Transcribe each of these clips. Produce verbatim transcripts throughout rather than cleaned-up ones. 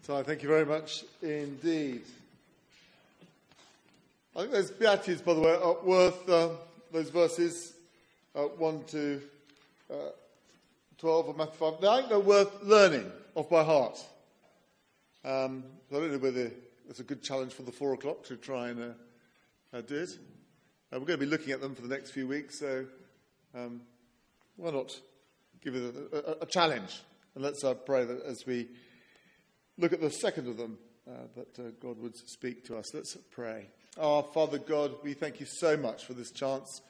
So thank you very much indeed. I think those Beatitudes, by the way, are worth uh, those verses uh, one to uh, twelve of Matthew five. I think they're worth learning off by heart. Um, I don't know whether it's a good challenge for the four o'clock to try and uh, uh, do it. Uh, we're going to be looking at them for the next few weeks, so um, why not give it a, a, a challenge? And let's uh, pray that as we look at the second of them, uh, that uh, God would speak to us. Let's pray. Our Father God, we thank you so much for this chance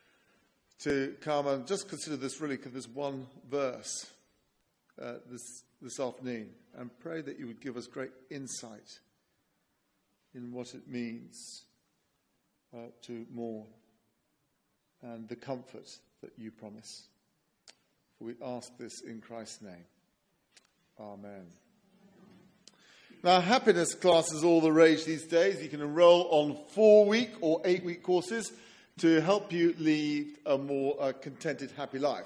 to come and just consider this really, this one verse uh, this this afternoon, and pray that you would give us great insight in what it means uh, to mourn and the comfort that you promise. For we ask this in Christ's name. Amen. Now, happiness classes all the rage these days. You can enroll on four-week or eight-week courses to help you lead a more uh, contented, happy life.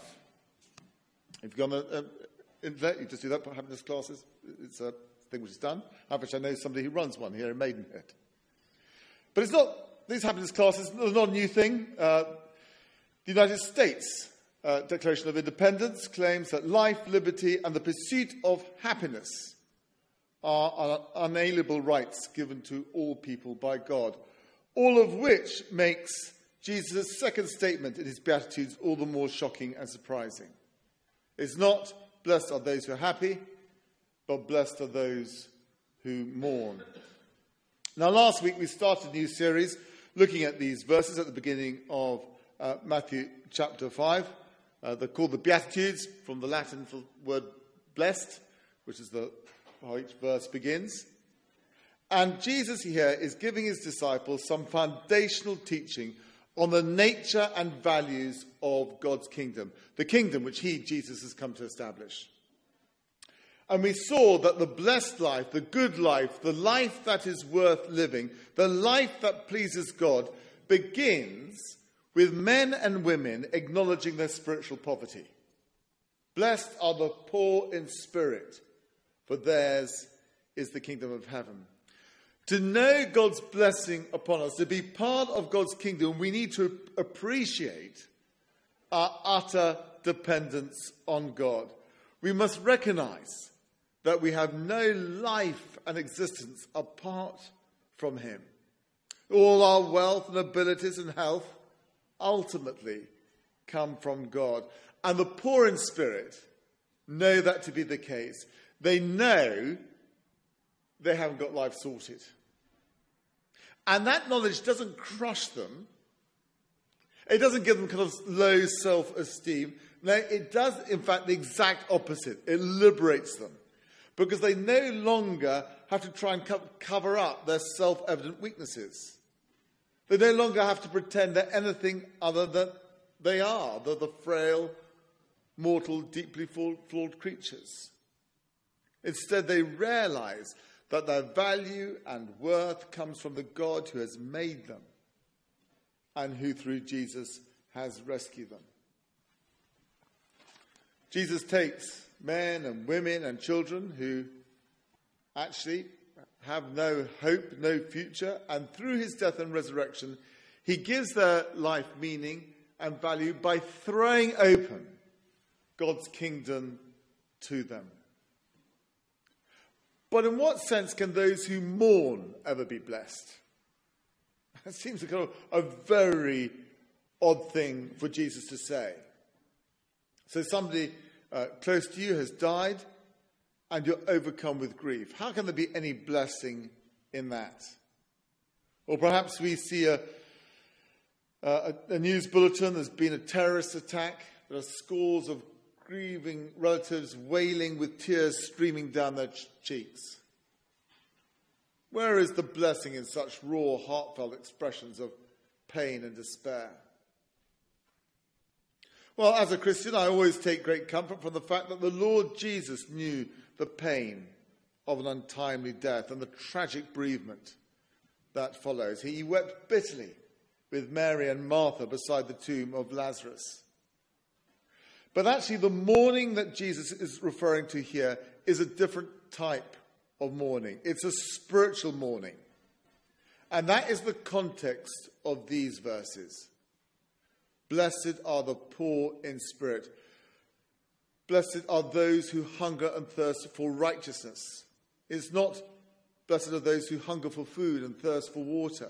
If you've gone on the internet, you just do that for happiness classes. It's a thing which is done. I wish I know somebody who runs one here in Maidenhead. But it's not, these happiness classes are not a new thing. Uh, the United States uh, Declaration of Independence claims that life, liberty, and the pursuit of happiness are unalienable rights given to all people by God, all of which makes Jesus' second statement in his Beatitudes all the more shocking and surprising. It's not, blessed are those who are happy, but blessed are those who mourn. Now, last week we started a new series looking at these verses at the beginning of uh, Matthew chapter five. Uh, they're called the Beatitudes, from the Latin for the word blessed, which is the how each verse begins. And Jesus here is giving his disciples some foundational teaching on the nature and values of God's kingdom, the kingdom which he, Jesus, has come to establish. And we saw that the blessed life, the good life, the life that is worth living, the life that pleases God, begins with men and women acknowledging their spiritual poverty. Blessed are the poor in spirit, for theirs is the kingdom of heaven. To know God's blessing upon us, to be part of God's kingdom, we need to appreciate our utter dependence on God. We must recognize that we have no life and existence apart from him. All our wealth and abilities and health ultimately come from God. And the poor in spirit know that to be the case. They know they haven't got life sorted. And that knowledge doesn't crush them. It doesn't give them kind of low self-esteem. No, it does, in fact, the exact opposite. It liberates them. Because they no longer have to try and co- cover up their self-evident weaknesses. They no longer have to pretend they're anything other than they are. They're the frail, mortal, deeply flawed creatures. Instead, they realize that their value and worth comes from the God who has made them and who, through Jesus, has rescued them. Jesus takes men and women and children who actually have no hope, no future, and through his death and resurrection, he gives their life meaning and value by throwing open God's kingdom to them. But in what sense can those who mourn ever be blessed? It seems a, kind of a very odd thing for Jesus to say. So somebody uh, close to you has died and you're overcome with grief. How can there be any blessing in that? Or perhaps we see a, a, a news bulletin, there's been a terrorist attack, there are scores of grieving relatives wailing with tears streaming down their ch- cheeks. Where is the blessing in such raw, heartfelt expressions of pain and despair? Well, as a Christian, I always take great comfort from the fact that the Lord Jesus knew the pain of an untimely death and the tragic bereavement that follows. He wept bitterly with Mary and Martha beside the tomb of Lazarus. But actually, the mourning that Jesus is referring to here is a different type of mourning. It's a spiritual mourning. And that is the context of these verses. Blessed are the poor in spirit. Blessed are those who hunger and thirst for righteousness. It's not blessed are those who hunger for food and thirst for water.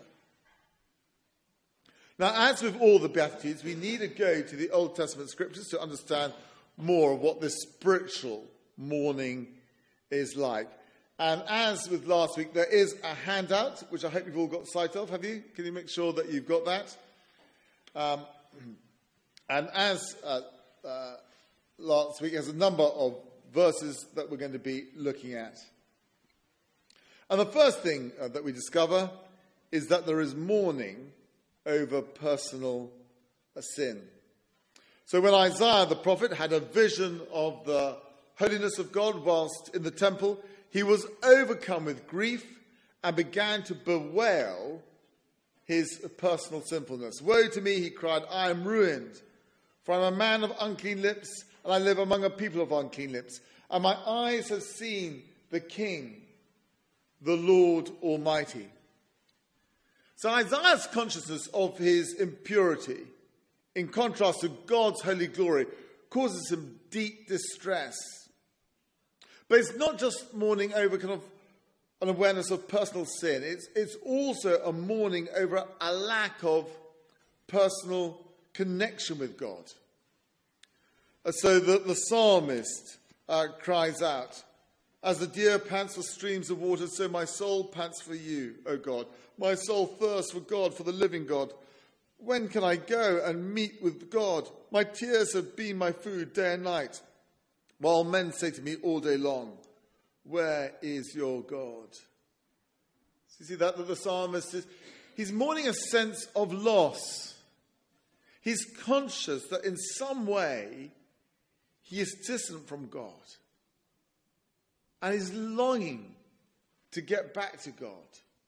Now, as with all the Beatitudes, we need to go to the Old Testament scriptures to understand more of what this spiritual mourning is like. And as with last week, there is a handout, which I hope you've all got sight of. Have you? Can you make sure that you've got that? Um, and as uh, uh, last week, there's a number of verses that we're going to be looking at. And the first thing uh, that we discover is that there is mourning over personal uh, sin. So when Isaiah the prophet had a vision of the holiness of God whilst in the temple, he was overcome with grief and began to bewail his personal sinfulness. Woe to me, he cried, I am ruined, for I am a man of unclean lips, and I live among a people of unclean lips. And my eyes have seen the King, the Lord Almighty. So Isaiah's consciousness of his impurity, in contrast to God's holy glory, causes him deep distress. But it's not just mourning over kind of an awareness of personal sin. It's, it's also a mourning over a lack of personal connection with God. And so the, the psalmist uh, cries out, as the deer pants for streams of water, so my soul pants for you, O God. My soul thirsts for God, for the living God. When can I go and meet with God? My tears have been my food day and night, while men say to me all day long, where is your God? So you see that, that the psalmist is, he's mourning a sense of loss. He's conscious that in some way he is distant from God. And he's longing to get back to God.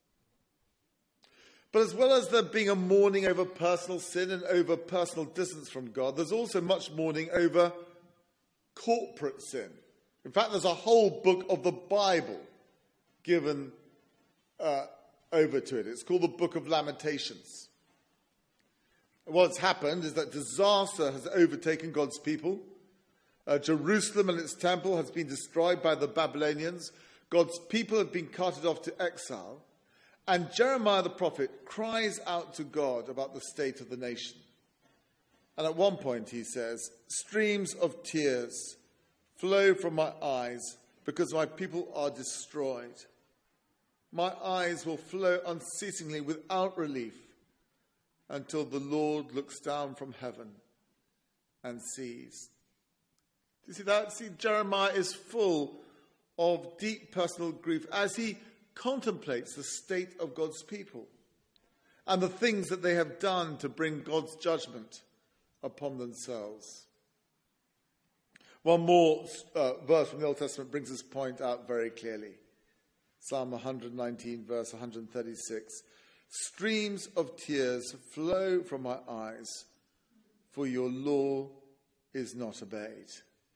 But as well as there being a mourning over personal sin and over personal distance from God, there's also much mourning over corporate sin. In fact, there's a whole book of the Bible given uh, over to it. It's called the Book of Lamentations. And what's happened is that disaster has overtaken God's people. Uh, Jerusalem and its temple has been destroyed by the Babylonians. God's people have been carted off to exile. And Jeremiah the prophet cries out to God about the state of the nation. And at one point he says, streams of tears flow from my eyes because my people are destroyed. My eyes will flow unceasingly without relief until the Lord looks down from heaven and sees. Do you see that? See, Jeremiah is full of deep personal grief as he contemplates the state of God's people and the things that they have done to bring God's judgment upon themselves. One more uh, verse from the Old Testament brings this point out very clearly. Psalm one nineteen, verse one thirty-six. Streams of tears flow from my eyes, for your law is not obeyed.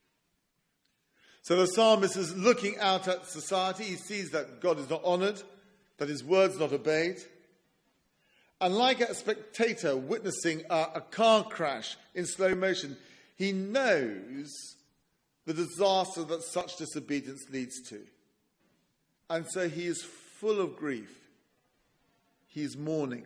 So the psalmist is looking out at society. He sees that God is not honoured, that his word's not obeyed. And like a spectator witnessing a, a car crash in slow motion, he knows the disaster that such disobedience leads to. And so he is full of grief. He is mourning.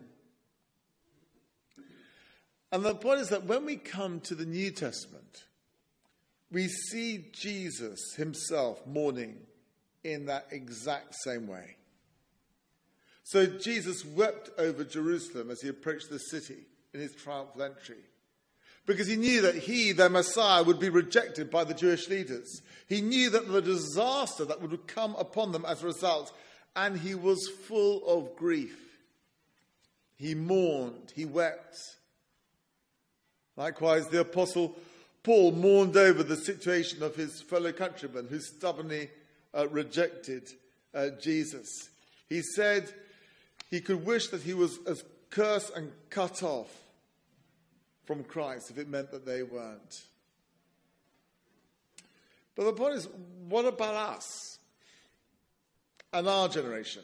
And the point is that when we come to the New Testament, we see Jesus himself mourning in that exact same way. So Jesus wept over Jerusalem as he approached the city in his triumphal entry, because he knew that he, their Messiah, would be rejected by the Jewish leaders. He knew that the disaster that would come upon them as a result, and he was full of grief. He mourned, he wept. Likewise, the Apostle Paul mourned over the situation of his fellow countrymen who stubbornly uh, rejected uh, Jesus. He said he could wish that he was as cursed and cut off from Christ if it meant that they weren't. But the point is, what about us? and our generation.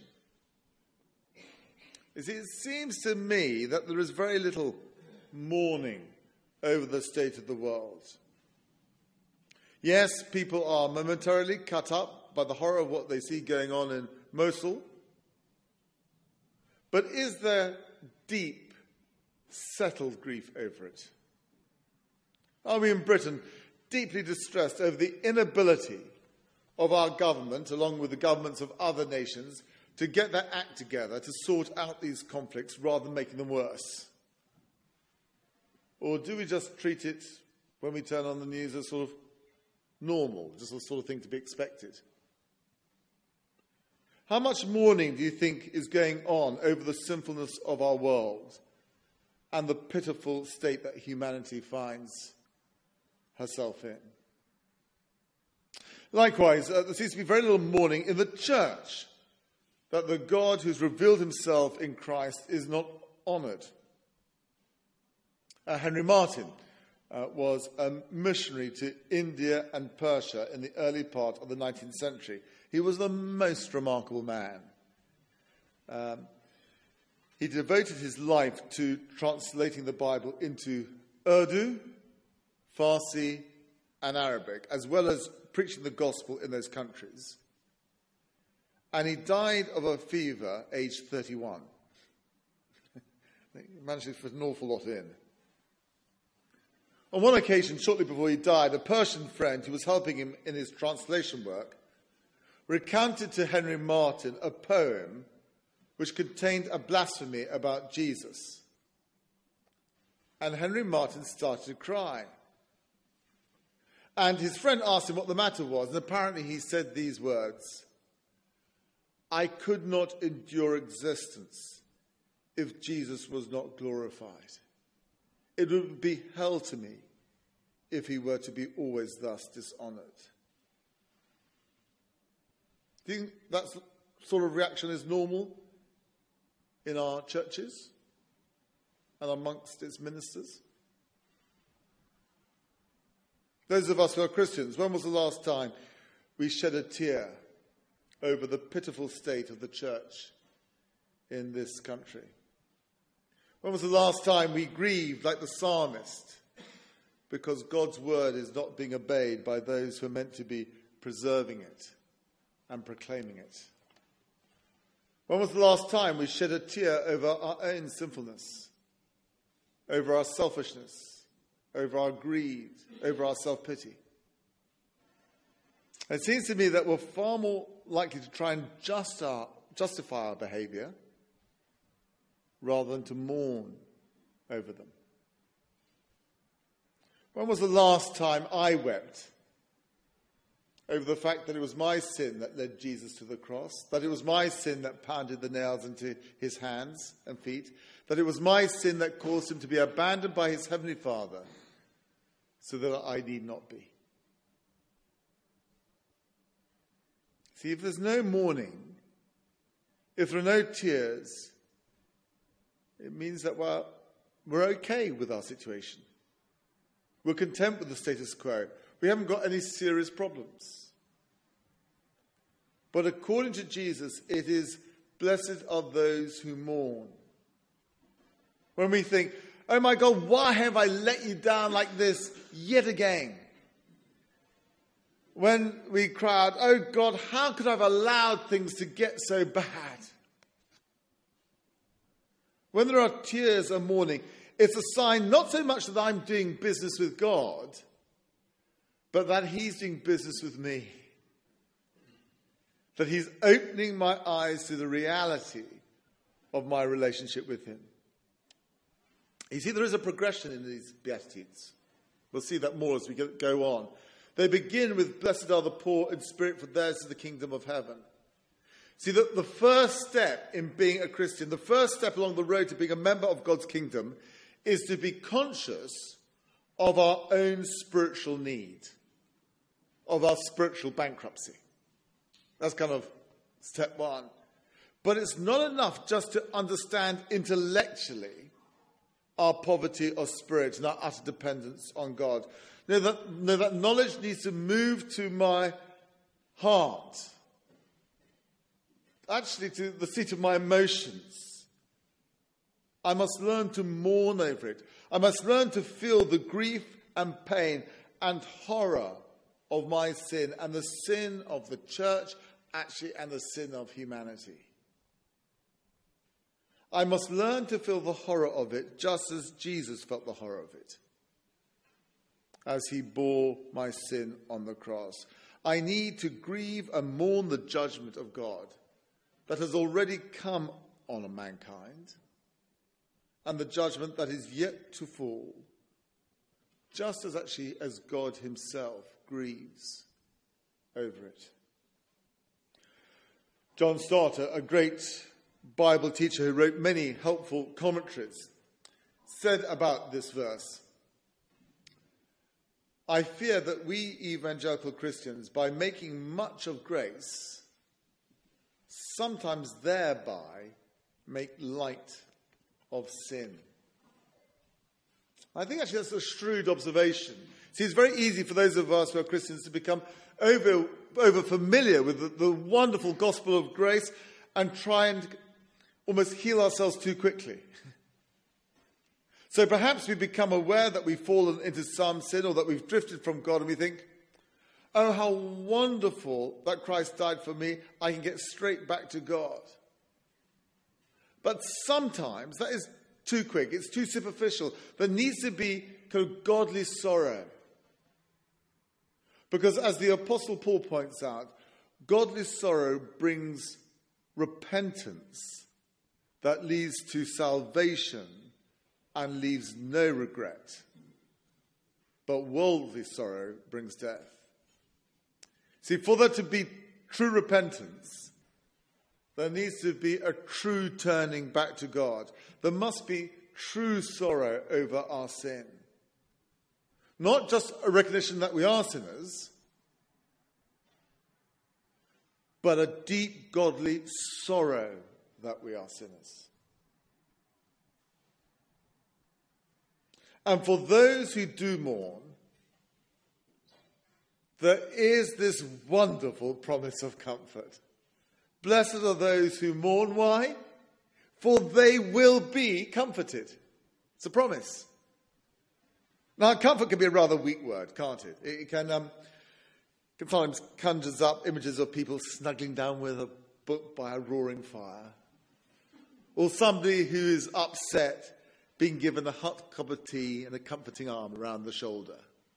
You see, it seems to me that there is very little mourning over the state of the world. Yes, people are momentarily cut up by the horror of what they see going on in Mosul. But is there deep, settled grief over it? Are we in Britain deeply distressed over the inability of our government, along with the governments of other nations, to get their act together to sort out these conflicts rather than making them worse? Or do we just treat it, when we turn on the news, as sort of normal, just the sort of thing to be expected? How much mourning do you think is going on over the sinfulness of our world and the pitiful state that humanity finds herself in? Likewise, uh, there seems to be very little mourning in the church that the God who's revealed himself in Christ is not honoured. Uh, Henry Martyn uh, was a missionary to India and Persia in the early part of the nineteenth century. He was the most remarkable man. Um, he devoted his life to translating the Bible into Urdu, Farsi, and Arabic, as well as preaching the gospel in those countries. And he died of a fever, aged thirty-one. He managed to fit an awful lot in. On one occasion, shortly before he died, a Persian friend who was helping him in his translation work recounted to Henry Martyn a poem which contained a blasphemy about Jesus. And Henry Martyn started to cry. And his friend asked him what the matter was, and apparently he said these words: "I could not endure existence if Jesus was not glorified. It would be hell to me if he were to be always thus dishonoured." Do you think that sort of reaction is normal in our churches and amongst its ministers? Those of us who are Christians, when was the last time we shed a tear over the pitiful state of the church in this country? When was the last time we grieved like the psalmist because God's word is not being obeyed by those who are meant to be preserving it and proclaiming it? When was the last time we shed a tear over our own sinfulness, over our selfishness, over our greed, over our self-pity? It seems to me that we're far more likely to try and just our, justify our behaviour rather than to mourn over them. When was the last time I wept over the fact that it was my sin that led Jesus to the cross, that it was my sin that pounded the nails into his hands and feet, that it was my sin that caused him to be abandoned by his heavenly Father so that I need not be? See, if there's no mourning, if there are no tears, it means that we're, we're okay with our situation. We're content with the status quo. We haven't got any serious problems. But according to Jesus, it is blessed are those who mourn. When we think, oh my God, why have I let you down like this yet again? When we cry out, oh God, how could I have allowed things to get so bad? When there are tears and mourning, it's a sign not so much that I'm doing business with God, but that he's doing business with me. That he's opening my eyes to the reality of my relationship with him. You see, there is a progression in these Beatitudes. We'll see that more as we go on. They begin with, blessed are the poor in spirit, for theirs is the kingdom of heaven. See, the, the first step in being a Christian, the first step along the road to being a member of God's kingdom, is to be conscious of our own spiritual need, of our spiritual bankruptcy. That's kind of step one. But it's not enough just to understand intellectually our poverty of spirit and our utter dependence on God. No, that, no, that knowledge needs to move to my heart. actually to the seat of my emotions. I must learn to mourn over it. I must learn to feel the grief and pain and horror of my sin and the sin of the church, actually, and the sin of humanity. I must learn to feel the horror of it just as Jesus felt the horror of it, as he bore my sin on the cross. I need to grieve and mourn the judgment of God that has already come on mankind and the judgment that is yet to fall, just as actually as God himself grieves over it. John Stott, a great Bible teacher who wrote many helpful commentaries, said about this verse, I fear that we evangelical Christians, by making much of grace, sometimes thereby make light of sin. I think actually that's a shrewd observation. See, it's very easy for those of us who are Christians to become over, over familiar with the, the wonderful gospel of grace and try and almost heal ourselves too quickly. So perhaps we become aware that we've fallen into some sin or that we've drifted from God, and we think, oh, how wonderful that Christ died for me. I can get straight back to God. But sometimes that is too quick. It's too superficial. There needs to be kind of godly sorrow. Because as the Apostle Paul points out, godly sorrow brings repentance that leads to salvation and leaves no regret. But worldly sorrow brings death. See, for there to be true repentance, there needs to be a true turning back to God. There must be true sorrow over our sin. Not just a recognition that we are sinners, but a deep godly sorrow that we are sinners. And for those who do mourn, there is this wonderful promise of comfort. Blessed are those who mourn. Why? For they will be comforted. It's a promise. Now, comfort can be a rather weak word, can't it? It can, um, can sometimes conjures up images of people snuggling down with a book by a roaring fire. Or somebody who is upset being given a hot cup of tea and a comforting arm around the shoulder.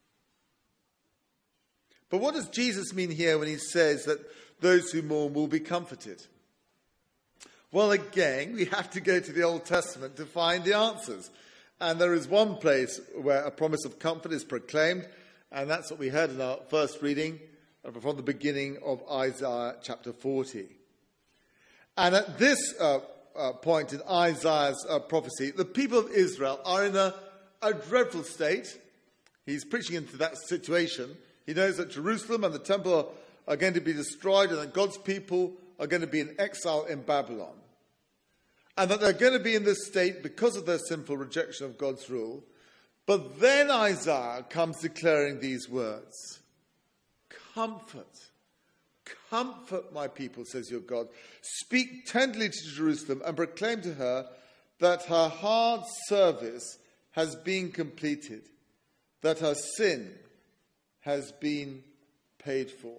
But what does Jesus mean here when he says that those who mourn will be comforted? Well, again, we have to go to the Old Testament to find the answers. And there is one place where a promise of comfort is proclaimed, and that's what we heard in our first reading from the beginning of Isaiah chapter forty. And at this uh, uh, point in Isaiah's uh, prophecy, the people of Israel are in a, a dreadful state. He's preaching into that situation. He knows that Jerusalem and the temple are, are going to be destroyed and that God's people are going to be in exile in Babylon. And that they're going to be in this state because of their sinful rejection of God's rule. But then Isaiah comes declaring these words. Comfort. Comfort my people, says your God. Speak tenderly to Jerusalem and proclaim to her that her hard service has been completed, that her sin has been paid for.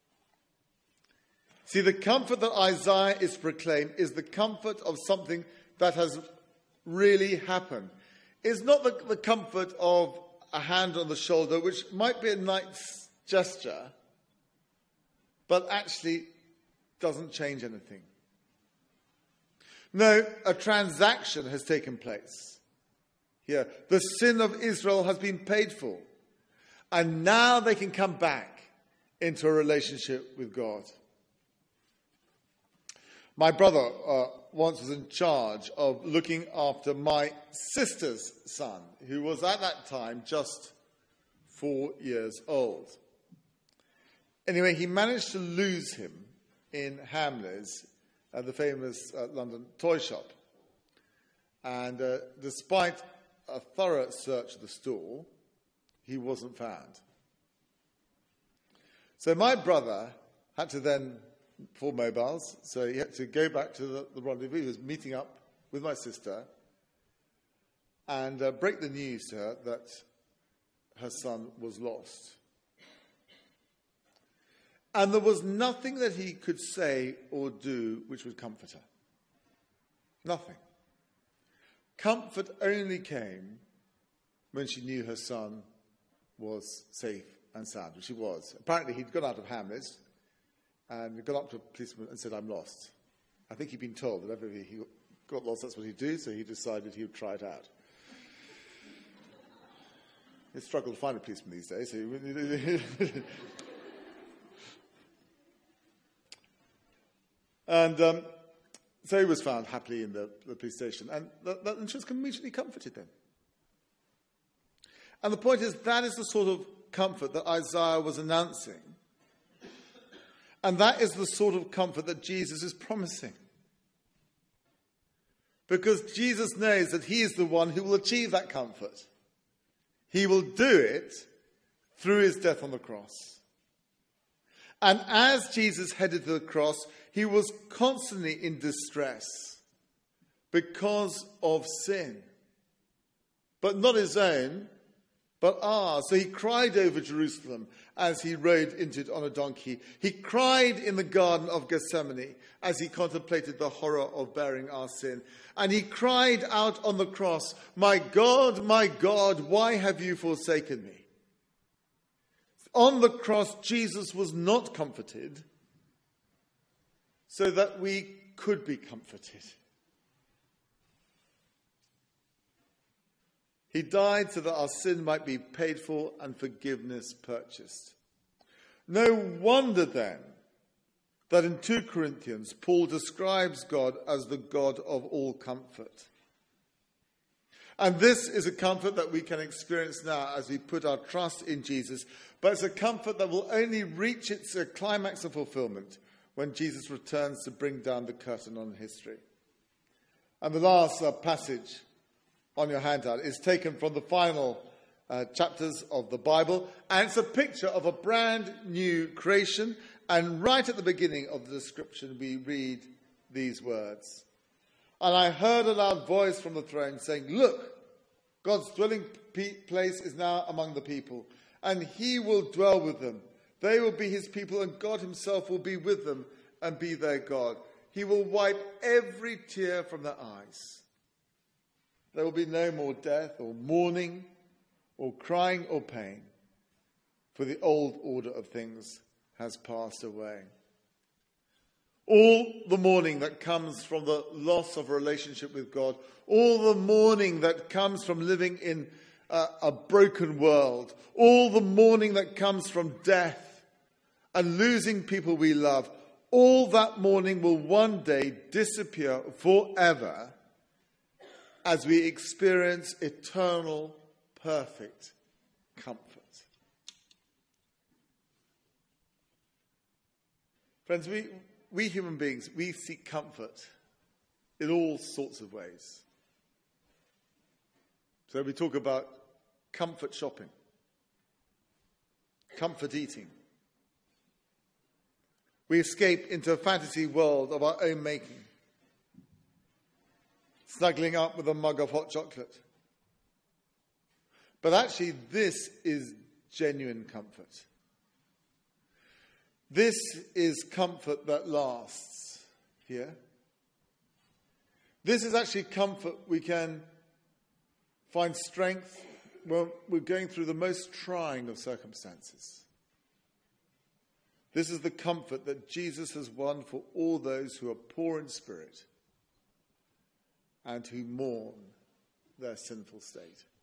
See, the comfort that Isaiah is proclaimed is the comfort of something that has really happened. It's not the, the comfort of a hand on the shoulder, which might be a nice gesture, but actually doesn't change anything. No, a transaction has taken place here. The sin of Israel has been paid for. And now they can come back into a relationship with God. My brother uh, once was in charge of looking after my sister's son, who was at that time just four years old. Anyway, he managed to lose him in Hamleys, uh, the famous uh, London toy shop. And uh, despite a thorough search of the store, he wasn't found. So my brother had to then before mobiles, so he had to go back to the, the rendezvous. He was meeting up with my sister and uh, break the news to her that her son was lost. And there was nothing that he could say or do which would comfort her. Nothing. Comfort only came when she knew her son was safe and sound, which he was. Apparently he'd gone out of Hamlet and gone up to a policeman and said, "I'm lost." I think he'd been told that every he got lost, that's what he'd do, so he decided he would try it out. He struggled to find a policeman these days. So he... and um, so he was found happily in the, the police station, and, that, that, and she was immediately comforted then. And the point is, that is the sort of comfort that Isaiah was announcing. And that is the sort of comfort that Jesus is promising. Because Jesus knows that he is the one who will achieve that comfort. He will do it through his death on the cross. And as Jesus headed to the cross, he was constantly in distress because of sin. But not his own, but ours. So he cried over Jerusalem as he rode into it on a donkey. He cried in the Garden of Gethsemane as he contemplated the horror of bearing our sin. And he cried out on the cross, "My God, my God, why have you forsaken me?" On the cross, Jesus was not comforted so that we could be comforted. He died so that our sin might be paid for and forgiveness purchased. No wonder then that in two Corinthians, Paul describes God as the God of all comfort. And this is a comfort that we can experience now as we put our trust in Jesus. But it's a comfort that will only reach its climax of fulfillment when Jesus returns to bring down the curtain on history. And the last uh, passage on your handout is taken from the final uh, chapters of the Bible. And it's a picture of a brand new creation. And right at the beginning of the description, we read these words. "And I heard a loud voice from the throne saying, 'Look, God's dwelling place is now among the people, and he will dwell with them. They will be his people, and God himself will be with them and be their God. He will wipe every tear from their eyes. There will be no more death or mourning or crying or pain, for the old order of things has passed away.'" All the mourning that comes from the loss of a relationship with God, all the mourning that comes from living in a, a broken world, all the mourning that comes from death and losing people we love, all that mourning will one day disappear forever as we experience eternal, perfect comfort. Friends, we... We human beings, we seek comfort in all sorts of ways. So we talk about comfort shopping, comfort eating. We escape into a fantasy world of our own making, snuggling up with a mug of hot chocolate. But actually, this is genuine comfort. This is comfort that lasts here. This is actually comfort we can find strength when we're going through the most trying of circumstances. This is the comfort that Jesus has won for all those who are poor in spirit and who mourn their sinful state.